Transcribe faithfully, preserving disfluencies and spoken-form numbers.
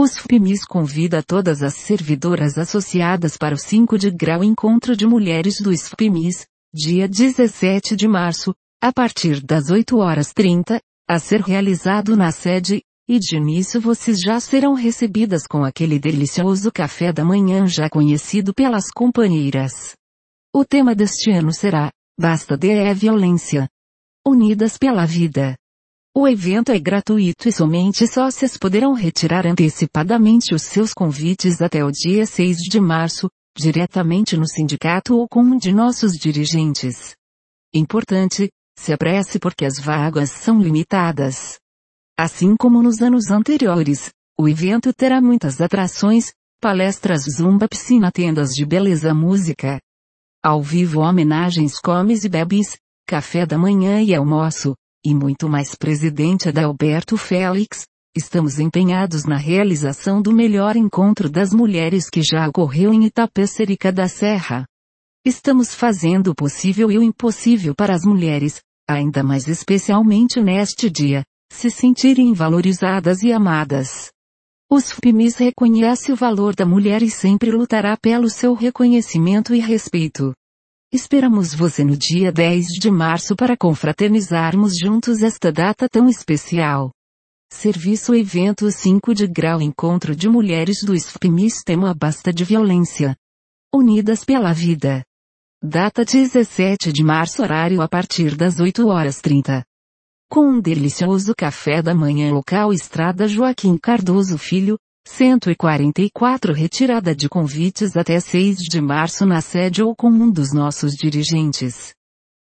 Os F P M I S convida todas as servidoras associadas para o cinco de grau Encontro de Mulheres do F P M I S, dia dezessete de março, a partir das oito horas e trinta, a ser realizado na sede, e de início vocês já serão recebidas com aquele delicioso café da manhã já conhecido pelas companheiras. O tema deste ano será, Basta de Violência. Unidas pela Vida. O evento é gratuito e somente sócias poderão retirar antecipadamente os seus convites até o dia seis de março, diretamente no sindicato ou com um de nossos dirigentes. Importante, se apresse porque as vagas são limitadas. Assim como nos anos anteriores, o evento terá muitas atrações, palestras zumba, piscina, tendas de beleza, música ao vivo, homenagens, comes e bebes, café da manhã e almoço, e muito mais. Presidente Adalberto Félix, estamos empenhados na realização do melhor encontro das mulheres que já ocorreu em Itapecerica da Serra. Estamos fazendo o possível e o impossível para as mulheres, ainda mais especialmente neste dia, se sentirem valorizadas e amadas. Os F P M I S reconhece o valor da mulher e sempre lutará pelo seu reconhecimento e respeito. Esperamos você no dia dez de março para confraternizarmos juntos esta data tão especial. Serviço Evento cinco de grau Encontro de Mulheres do F P M I S, tema Basta de Violência. Unidas pela Vida. Data dezessete de março, horário a partir das oito horas e trinta. Com um delicioso café da manhã, local Estrada Joaquim Cardoso Filho, cento e quarenta e quatro, retirada de convites até seis de março na sede ou com um dos nossos dirigentes.